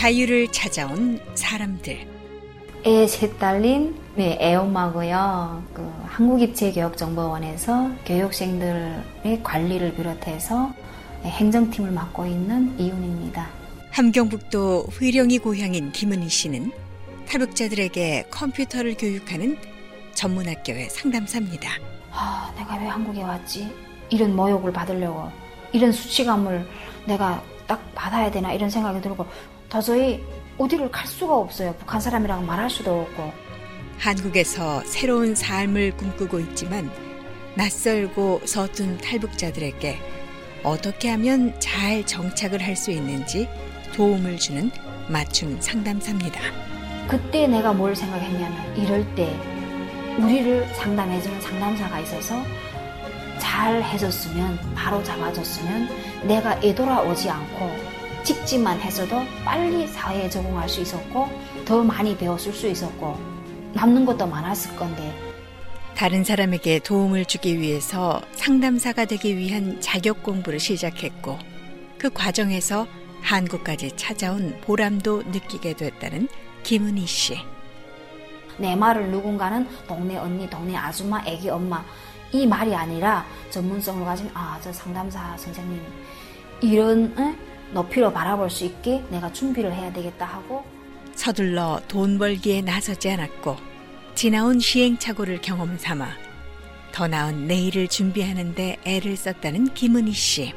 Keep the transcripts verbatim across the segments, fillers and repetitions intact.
자유를 찾아온 사람들. 애 셋 딸린 네, 애엄마고요. 그 한국입체교육정보원에서 교육생들의 관리를 비롯해서 행정팀을 맡고 있는 이윤입니다. 함경북도 의령이 고향인 김은희 씨는 탈북자들에게 컴퓨터를 교육하는 전문학교의 상담사입니다. 아, 내가 왜 한국에 왔지? 이런 모욕을 받으려고, 이런 수치감을 내가 딱 받아야 되나 이런 생각이 들고 도저히 어디를 갈 수가 없어요. 북한 사람이라고 말할 수도 없고. 한국에서 새로운 삶을 꿈꾸고 있지만 낯설고 서툰 탈북자들에게 어떻게 하면 잘 정착을 할 수 있는지 도움을 주는 맞춤 상담사입니다. 그때 내가 뭘 생각했냐면 이럴 때 우리를 상담해주는 상담사가 있어서 잘 해줬으면, 바로 잡아줬으면 내가 애돌아오지 않고 직진만 했어도 빨리 사회에 적응할 수 있었고 더 많이 배웠을 수 있었고 남는 것도 많았을 건데. 다른 사람에게 도움을 주기 위해서 상담사가 되기 위한 자격 공부를 시작했고 그 과정에서 한국까지 찾아온 보람도 느끼게 됐다는 김은희 씨. 내 말을 누군가는 동네 언니, 동네 아줌마, 애기 엄마 이 말이 아니라 전문성을 가진 아, 저 상담사 선생님 이런 에? 높이로 바라볼 수 있게 내가 준비를 해야 되겠다 하고 서둘러 돈 벌기에 나서지 않았고 지나온 시행착오를 경험 삼아 더 나은 내일을 준비하는 데 애를 썼다는 김은희 씨.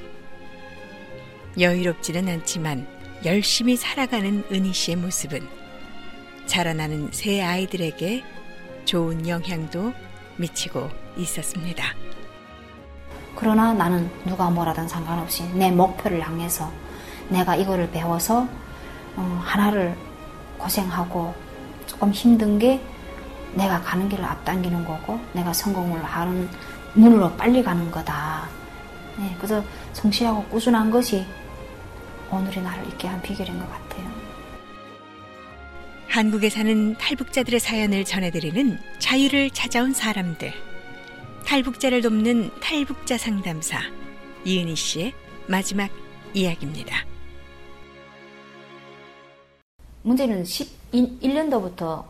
여유롭지는 않지만 열심히 살아가는 은희 씨의 모습은 자라나는 새 아이들에게 좋은 영향도 미치고 있었습니다. 그러나 나는 누가 뭐라든 상관없이 내 목표를 향해서 내가 이거를 배워서 어, 하나를 고생하고 조금 힘든 게 내가 가는 길을 앞당기는 거고 내가 성공을 하는 문으로 빨리 가는 거다. 네, 그래서 성실하고 꾸준한 것이 오늘의 나를 있게 한 비결인 것 같아요. 한국에 사는 탈북자들의 사연을 전해드리는 자유를 찾아온 사람들. 탈북자를 돕는 탈북자 상담사 이은희 씨의 마지막 이야기입니다. 문제는 십일 년도부터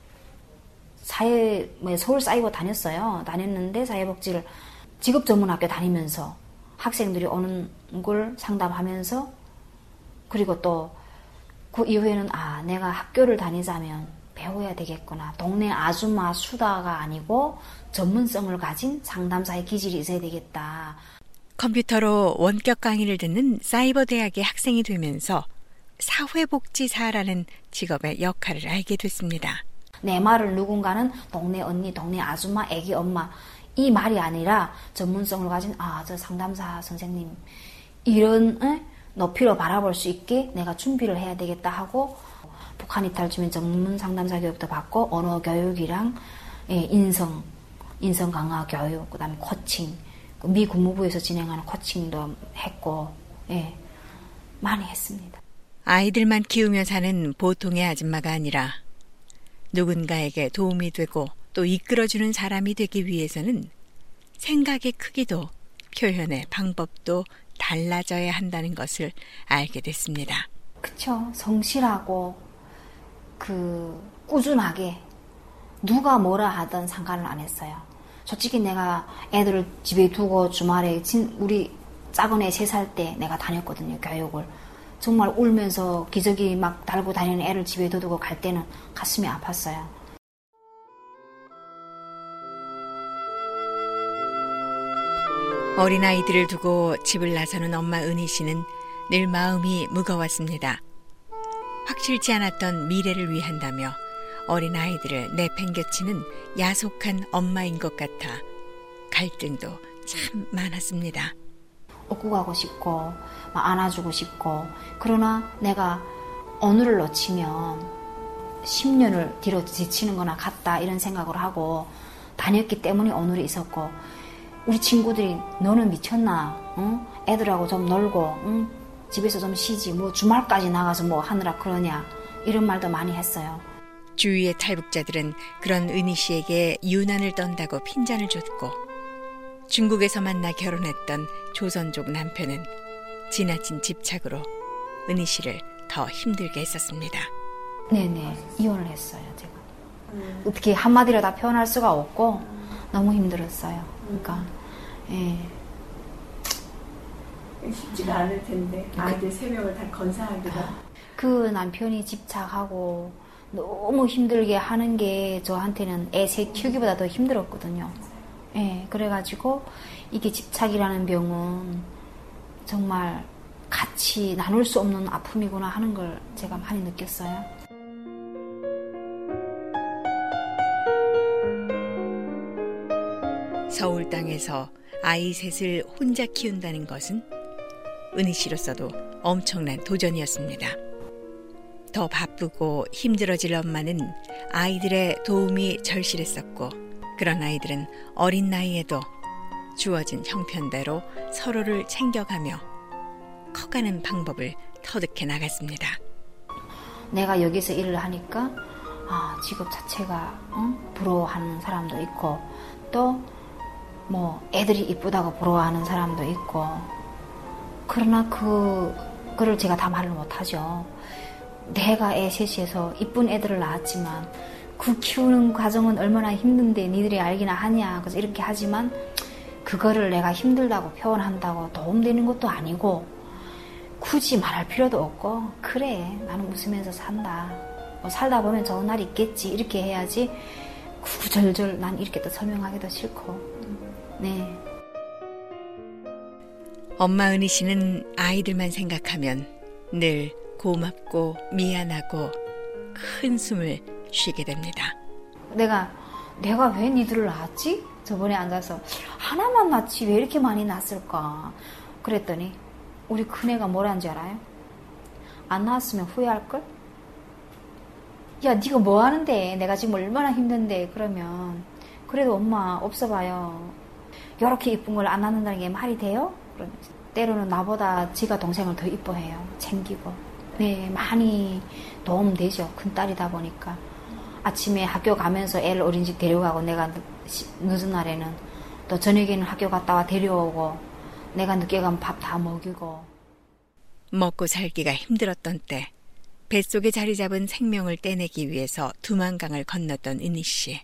사회, 서울 사이버 다녔어요. 다녔는데 사회복지를 직업전문학교 다니면서 학생들이 오는 걸 상담하면서 그리고 또 그 이후에는 아, 내가 학교를 다니자면 배워야 되겠구나. 동네 아줌마 수다가 아니고 전문성을 가진 상담사의 기질이 있어야 되겠다. 컴퓨터로 원격 강의를 듣는 사이버 대학의 학생이 되면서 사회복지사라는 직업의 역할을 알게 됐습니다. 내 말을 누군가는 동네 언니, 동네 아줌마, 애기 엄마 이 말이 아니라 전문성을 가진 아, 저 상담사 선생님 이런 에? 높이로 바라볼 수 있게 내가 준비를 해야 되겠다 하고 북한 이탈 주민 전문 상담사 교육도 받고 언어 교육이랑 예, 인성, 인성 강화 교육, 그다음에 코칭, 미 국무부에서 진행하는 코칭도 했고 예, 많이 했습니다. 아이들만 키우며 사는 보통의 아줌마가 아니라 누군가에게 도움이 되고 또 이끌어주는 사람이 되기 위해서는 생각의 크기도 표현의 방법도 달라져야 한다는 것을 알게 됐습니다. 그쵸. 성실하고 그 꾸준하게 누가 뭐라 하든 상관을 안 했어요. 솔직히 내가 애들을 집에 두고 주말에 우리 작은 애 세 살 때 내가 다녔거든요. 교육을. 정말 울면서 기저귀 막 달고 다니는 애를 집에 두고 갈 때는 가슴이 아팠어요. 어린아이들을 두고 집을 나서는 엄마 은희 씨는 늘 마음이 무거웠습니다. 확실치 않았던 미래를 위한다며 어린아이들을 내팽개치는 야속한 엄마인 것 같아 갈등도 참 많았습니다. 업고 가고 싶고 안아주고 싶고 그러나 내가 오늘을 놓치면 십 년을 뒤로 지치는 거나 같다 이런 생각을 하고 다녔기 때문에 오늘이 있었고 우리 친구들이 너는 미쳤나? 응? 애들하고 좀 놀고 응? 집에서 좀 쉬지 뭐 주말까지 나가서 뭐 하느라 그러냐 이런 말도 많이 했어요. 주위의 탈북자들은 그런 은희 씨에게 유난을 떤다고 핀잔을 줬고 중국에서 만나 결혼했던 조선족 남편은 지나친 집착으로 은희 씨를 더 힘들게 했었습니다. 네네, 이혼을 했어요, 제가. 음. 어떻게 한마디로 다 표현할 수가 없고 음. 너무 힘들었어요. 그러니까 예. 쉽지가 않을 텐데 아이들 세 명을 다 건사하기가. 그 남편이 집착하고 너무 힘들게 하는 게 저한테는 애 셋 키우기보다 더 힘들었거든요. 예, 그래가지고 이게 집착이라는 병은 정말 같이 나눌 수 없는 아픔이구나 하는 걸 제가 많이 느꼈어요. 서울 땅에서 아이 셋을 혼자 키운다는 것은 은희 씨로서도 엄청난 도전이었습니다. 더 바쁘고 힘들어질 엄마는 아이들의 도움이 절실했었고, 그런 아이들은 어린 나이에도 주어진 형편대로 서로를 챙겨가며 커가는 방법을 터득해 나갔습니다. 내가 여기서 일을 하니까 아, 직업 자체가 응? 부러워하는 사람도 있고, 또 뭐 애들이 이쁘다고 부러워하는 사람도 있고, 그러나 그, 그걸 제가 다 말을 못하죠. 내가 애 셋이서 이쁜 애들을 낳았지만 그 키우는 과정은 얼마나 힘든데 니들이 알기나 하냐. 그래서 이렇게 하지만 그거를 내가 힘들다고 표현한다고 도움되는 것도 아니고 굳이 말할 필요도 없고, 그래 나는 웃으면서 산다. 뭐 살다 보면 좋은 날이 있겠지. 이렇게 해야지 구구절절 난 이렇게 또 설명하기도 싫고. 네. 엄마 은희 씨는 아이들만 생각하면 늘 고맙고 미안하고 큰 숨을 쉬게 됩니다. 내가 내가 왜 니들을 낳았지? 저번에 앉아서 하나만 낳지 왜 이렇게 많이 낳았을까? 그랬더니 우리 큰애가 뭐라는지 알아요? 안 낳았으면 후회할걸? 야, 네가 뭐 하는데? 내가 지금 얼마나 힘든데? 그러면 그래도 엄마 없어봐요. 이렇게 이쁜 걸 안 낳는다는 게 말이 돼요? 그러면서 때로는 나보다 지가 동생을 더 이뻐해요. 챙기고. 네, 많이 도움되죠. 큰딸이다 보니까. 아침에 학교 가면서 애를 어린이집 데려가고, 내가 늦은 날에는 또 저녁에는 학교 갔다 와 데려오고, 내가 늦게 가면 밥 다 먹이고. 먹고 살기가 힘들었던 때 뱃속에 자리 잡은 생명을 떼내기 위해서 두만강을 건넜던 은희 씨.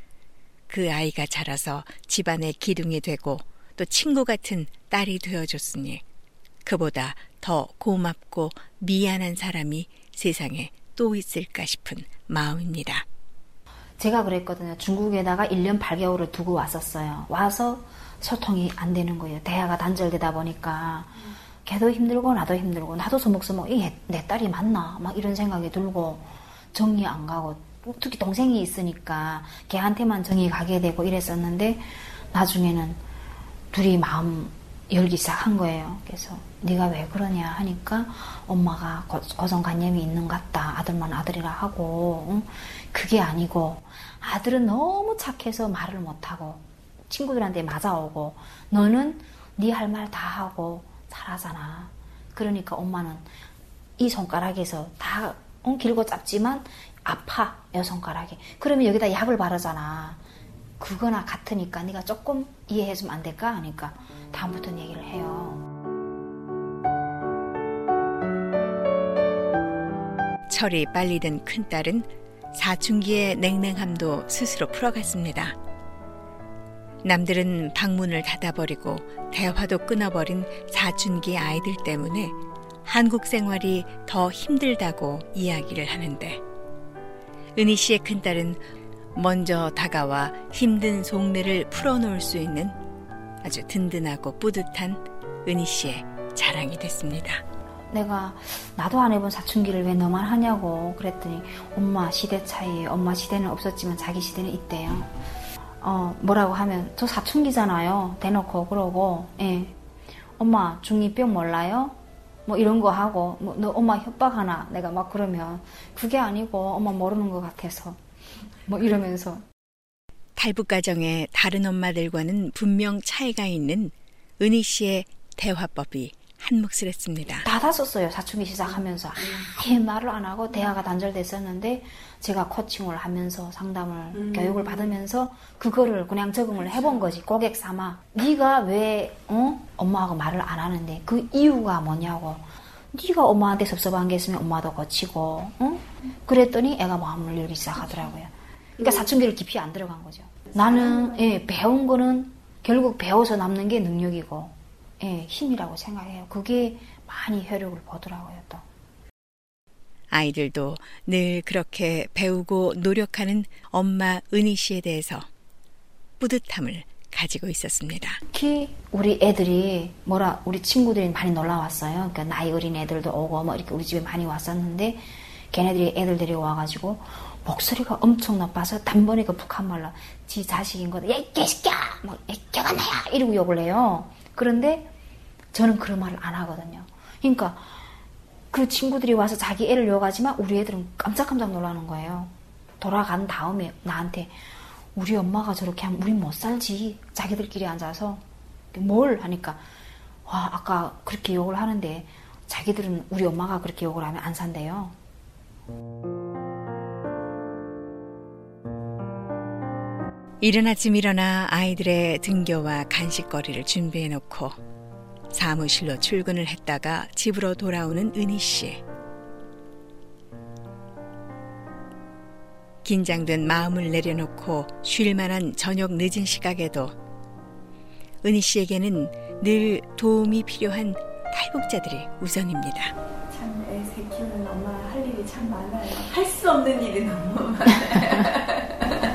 그 아이가 자라서 집안의 기둥이 되고 또 친구 같은 딸이 되어줬으니 그보다 더 고맙고 미안한 사람이 세상에 또 있을까 싶은 마음입니다. 제가 그랬거든요. 중국에다가 일 년 팔 개월을 두고 왔었어요. 와서 소통이 안 되는 거예요. 대화가 단절되다 보니까 걔도 힘들고 나도 힘들고, 나도 소목소목 이게 내 딸이 맞나? 막 이런 생각이 들고 정이 안 가고, 특히 동생이 있으니까 걔한테만 정이 가게 되고 이랬었는데, 나중에는 둘이 마음 열기 시작한 거예요. 그래서 네가 왜 그러냐 하니까 엄마가 고, 고정관념이 있는 것 같다. 아들만 아들이라 하고, 응? 그게 아니고 아들은 너무 착해서 말을 못하고 친구들한테 맞아오고, 너는 네 할 말 다 하고 잘하잖아. 그러니까 엄마는 이 손가락에서 다 응, 길고 짧지만 아파, 여 손가락이. 그러면 여기다 약을 바르잖아. 그거나 같으니까 네가 조금 이해해주면 안 될까? 하니까 다음부터는 얘기를 해요. 철이 빨리 든 큰딸은 사춘기의 냉랭함도 스스로 풀어갔습니다. 남들은 방문을 닫아버리고 대화도 끊어버린 사춘기 아이들 때문에 한국 생활이 더 힘들다고 이야기를 하는데, 은희 씨의 큰딸은 먼저 다가와 힘든 속내를 풀어놓을 수 있는 아주 든든하고 뿌듯한 은희 씨의 자랑이 됐습니다. 내가 나도 안 해본 사춘기를 왜 너만 하냐고 그랬더니, 엄마 시대 차이, 엄마 시대는 없었지만 자기 시대는 있대요. 어, 뭐라고 하면 저 사춘기잖아요. 대놓고 그러고, 예. 엄마 중이병 몰라요? 뭐 이런 거 하고, 뭐 너 엄마 협박하나? 내가 막 그러면 그게 아니고 엄마 모르는 것 같아서 뭐 이러면서. 탈북 가정의 다른 엄마들과는 분명 차이가 있는 은희 씨의 대화법이 한몫을 닫았었어요. 사춘기 시작하면서 아예 말을 안 하고 대화가 단절됐었는데, 제가 코칭을 하면서 상담을 음. 교육을 받으면서 그거를 그냥 적응을 해본 거지. 고객 삼아 네가 왜 어? 엄마하고 말을 안 하는데 그 이유가 뭐냐고. 네가 엄마한테 섭섭한 게 있으면 엄마도 고치고, 응? 그랬더니 애가 마음을 열기 시작하더라고요. 그러니까 사춘기를 깊이 안 들어간 거죠. 나는 예, 배운 거는 결국 배워서 남는 게 능력이고, 예, 힘이라고 생각해요. 그게 많이 효력을 보더라고요, 또. 아이들도 늘 그렇게 배우고 노력하는 엄마 은희 씨에 대해서 뿌듯함을 가지고 있었습니다. 특히 우리 애들이 뭐라 우리 친구들이 많이 놀러 왔어요. 그러니까 나이 어린 애들도 오고 뭐 이렇게 우리 집에 많이 왔었는데 걔네들이 애들 데리고 와가지고 목소리가 엄청 높아서 단번에 그 북한말로 지 자식인 거다. 야, 이 개새끼야! 뭐, 이 개가 나야! 이러고 욕을 해요. 그런데 저는 그런 말을 안 하거든요. 그러니까 그 친구들이 와서 자기 애를 욕하지만 우리 애들은 깜짝깜짝 놀라는 거예요. 돌아간 다음에 나한테 우리 엄마가 저렇게 하면 우린 못 살지. 자기들끼리 앉아서 뭘 하니까 와 아까 그렇게 욕을 하는데 자기들은 우리 엄마가 그렇게 욕을 하면 안 산대요. 이른 아침 일어나 아이들의 등교와 간식거리를 준비해놓고 사무실로 출근을 했다가 집으로 돌아오는 은희 씨. 긴장된 마음을 내려놓고 쉴 만한 저녁 늦은 시각에도 은희 씨에게는 늘 도움이 필요한 탈북자들이 우선입니다. 참 애 새 키우는 엄마 할 일이 참 많아요. 할 수 없는 일이 너무 많아요.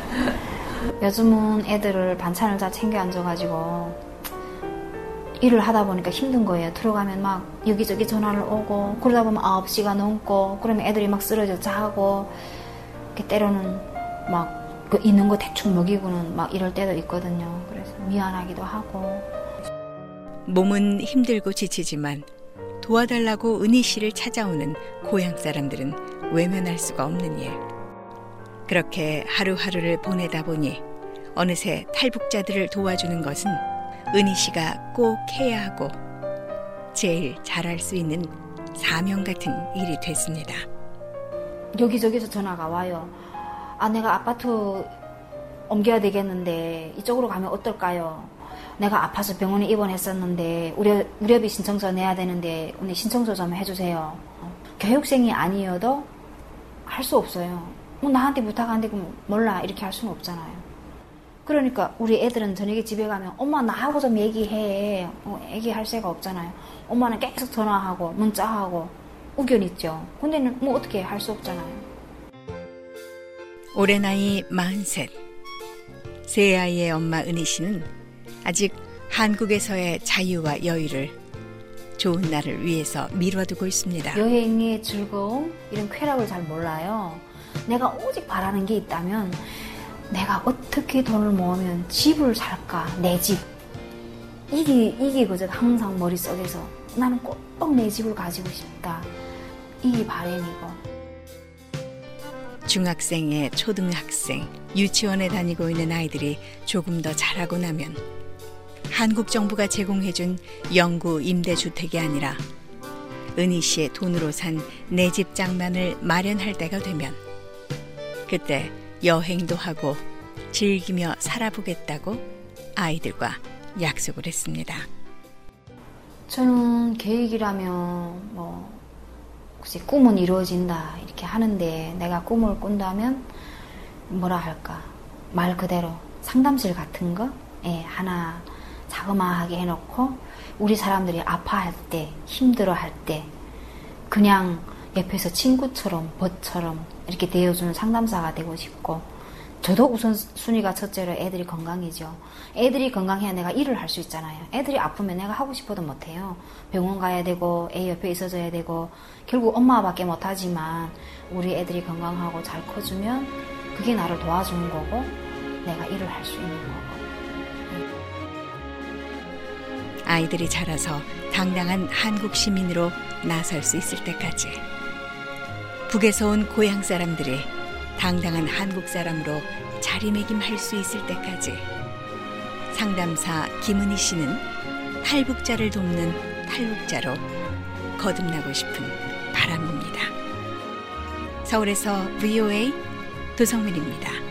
요즘은 애들을 반찬을 다 챙겨 앉아가지고 일을 하다 보니까 힘든 거예요. 들어가면 막 여기저기 전화를 오고 그러다 보면 아홉 시가 넘고 그러면 애들이 막 쓰러져 자고 때로는 막 그 있는 거 대충 먹이고는 막 이럴 때도 있거든요. 그래서 미안하기도 하고. 몸은 힘들고 지치지만 도와달라고 은희 씨를 찾아오는 고향 사람들은 외면할 수가 없는 일. 그렇게 하루하루를 보내다 보니 어느새 탈북자들을 도와주는 것은 은희 씨가 꼭 해야 하고 제일 잘할 수 있는 사명 같은 일이 됐습니다. 여기저기서 전화가 와요. 아, 내가 아파트 옮겨야 되겠는데 이쪽으로 가면 어떨까요? 내가 아파서 병원에 입원했었는데 우려, 우려비 신청서 내야 되는데 오늘 신청서 좀 해주세요. 교육생이 아니어도 할 수 없어요. 뭐 나한테 부탁하는데 그럼 몰라 이렇게 할 수는 없잖아요. 그러니까 우리 애들은 저녁에 집에 가면 엄마 나하고 좀 얘기해. 어, 얘기할 새가 없잖아요. 엄마는 계속 전화하고 문자하고 의견 있죠. 근데 뭐 어떻게 할 수 없잖아요. 올해 나이 마흔셋. 세 아이의 엄마 은희 씨는 아직 한국에서의 자유와 여유를 좋은 날을 위해서 미뤄두고 있습니다. 여행의 즐거움, 이런 쾌락을 잘 몰라요. 내가 오직 바라는 게 있다면 내가 어떻게 돈을 모으면 집을 살까, 내 집. 이게, 이게 그저 항상 머릿속에서 나는 꼭 내 집을 가지고 싶다. 이게 바람이고. 중학생에 초등학생, 유치원에 다니고 있는 아이들이 조금 더 자라고 나면 한국 정부가 제공해준 영구 임대주택이 아니라 은희 씨의 돈으로 산 내 집 장만을 마련할 때가 되면 그때 여행도 하고 즐기며 살아보겠다고 아이들과 약속을 했습니다. 저는 계획이라면 뭐 혹시 꿈은 이루어진다 이렇게 하는데 내가 꿈을 꾼다면 뭐라 할까 말 그대로 상담실 같은 거 예, 하나 자그마하게 해놓고 우리 사람들이 아파할 때 힘들어할 때 그냥 옆에서 친구처럼 벗처럼 이렇게 대해주는 상담사가 되고 싶고 저도 우선순위가 첫째로 애들이 건강이죠. 애들이 건강해야 내가 일을 할 수 있잖아요. 애들이 아프면 내가 하고 싶어도 못해요. 병원 가야 되고 애 옆에 있어줘야 되고 결국 엄마밖에 못하지만 우리 애들이 건강하고 잘 커주면 그게 나를 도와주는 거고 내가 일을 할 수 있는 거고. 아이들이 자라서 당당한 한국 시민으로 나설 수 있을 때까지 북에서 온 고향 사람들이 당당한 한국 사람으로 자리매김할 수 있을 때까지 상담사 김은희 씨는 탈북자를 돕는 탈북자로 거듭나고 싶은 바람입니다. 서울에서 브이오에이 도성민입니다.